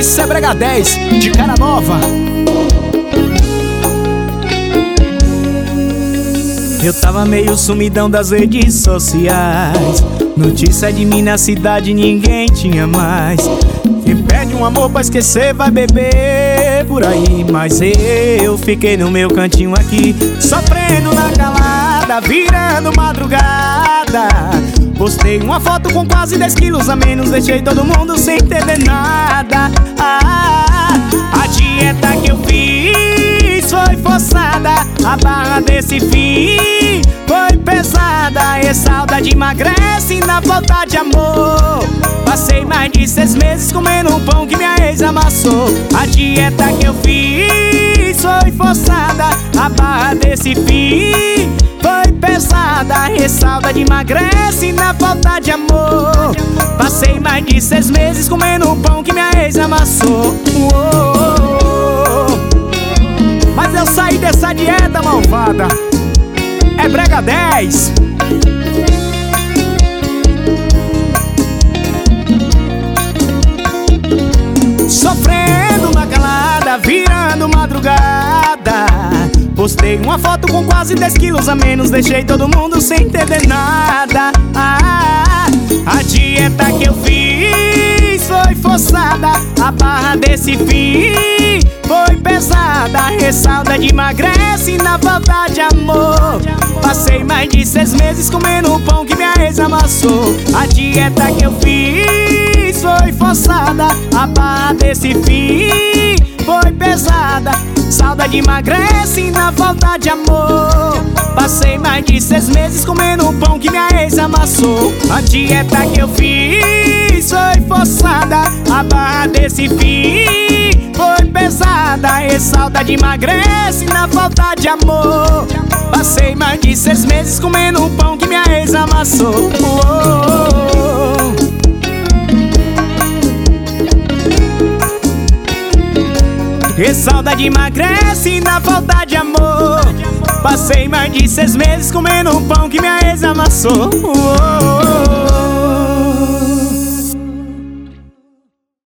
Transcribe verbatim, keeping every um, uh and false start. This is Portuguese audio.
Esse é Brega dez, de cara nova. Eu tava meio sumidão das redes sociais. Notícia de mim na cidade ninguém tinha mais. Quem pede um amor pra esquecer vai beber por aí. Mas eu fiquei no meu cantinho aqui, sofrendo na calada, virando madrugada. Postei uma foto com quase dez quilos a menos, deixei todo mundo sem entender nada. ah, A dieta que eu fiz foi forçada, a barra desse fim foi pesada. E saudade emagrece na falta de amor. Passei mais de seis meses comendo um pão que minha ex amassou. A dieta que eu fiz foi forçada, a barra desse fim foi pesada. E saudade emagrece na falta de amor. Passei mais de seis meses comendo um pão que minha ex amassou. Uou. Mas eu saí dessa dieta malvada. É Brega dez. Sofrendo na calada, virando madrugada. Postei uma foto com quase dez quilos a menos, deixei todo mundo sem entender nada. ah, A dieta que eu fiz foi forçada, a barra desse fim foi pesada. E saudade emagrece na falta de amor. Passei mais de seis meses comendo um pão que minha ex amassou. A dieta que eu fiz foi forçada, a barra desse fim foi pesada. Saudade emagrece na falta de amor. Passei mais de seis meses comendo um pão que minha ex amassou. A dieta que eu fiz foi forçada, a barra desse fim foi pesada. E saudade emagrece na falta de amor. Passei mais de seis meses comendo um pão que minha ex amassou. Uou. E saudade emagrece na falta de amor. Passei mais de seis meses comendo um pão que minha ex amassou. Uou.